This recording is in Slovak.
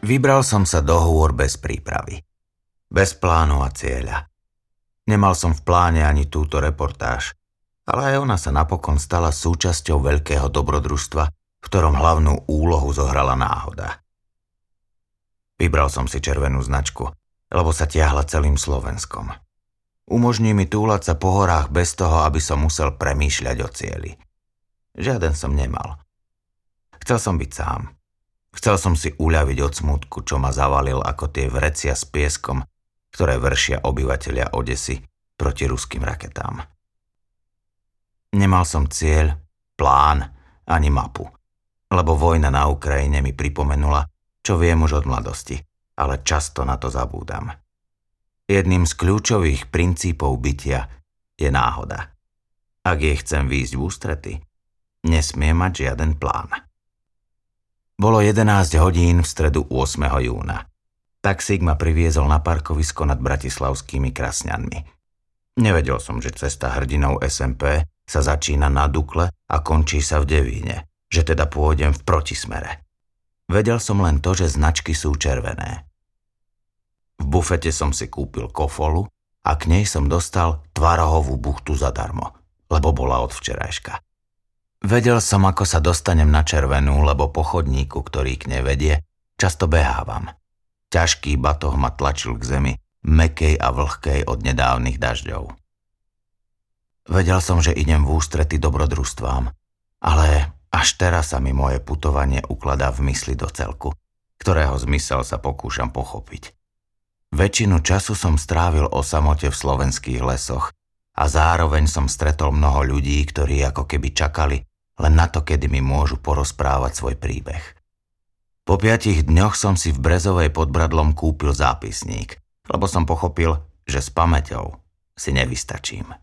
Vybral som sa do hôr bez prípravy. Bez plánu a cieľa. Nemal som v pláne ani túto reportáž, ale aj ona sa napokon stala súčasťou veľkého dobrodružstva, v ktorom hlavnú úlohu zohrala náhoda. Vybral som si červenú značku, lebo sa tiahla celým Slovenskom. Umožní mi túlať sa po horách bez toho, aby som musel premýšľať o cieli. Žiaden som nemal. Chcel som byť sám. Chcel som si uľaviť od smútku, čo ma zavalil ako tie vrecia s pieskom, ktoré vršia obyvatelia Odesy proti ruským raketám. Nemal som cieľ, plán ani mapu, lebo vojna na Ukrajine mi pripomenula, čo viem už od mladosti, ale často na to zabúdam. Jedným z kľúčových princípov bytia je náhoda. Ak jej chcem výjsť v ústrety, nesmie mať žiaden plán. Bolo 11 hodín v stredu 8. júna. Taxík ma priviezol na parkovisko nad bratislavskými Krasňanmi. Nevedel som, že cesta hrdinov SMP sa začína na Dukle a končí sa v Devíne, že teda pôjdem v protismere. Vedel som len to, že značky sú červené. V bufete som si kúpil kofolu a k nej som dostal tvarohovú buchtu zadarmo, lebo bola od včerajška. Vedel som, ako sa dostanem na červenú, lebo po chodníku, ktorý k nej vedie, často behávam. Ťažký batoh ma tlačil k zemi, mäkkej a vlhkej od nedávnych dažďov. Vedel som, že idem v ústrety dobrodružstvám, ale až teraz sa mi moje putovanie ukladá v mysli do celku, ktorého zmysel sa pokúšam pochopiť. Väčšinu času som strávil o samote v slovenských lesoch a zároveň som stretol mnoho ľudí, ktorí ako keby čakali len na to, kedy mi môžu porozprávať svoj príbeh. Po 5 dňoch som si v Brezovej pod Bradlom kúpil zápisník, lebo som pochopil, že s pamäťou si nevystačím.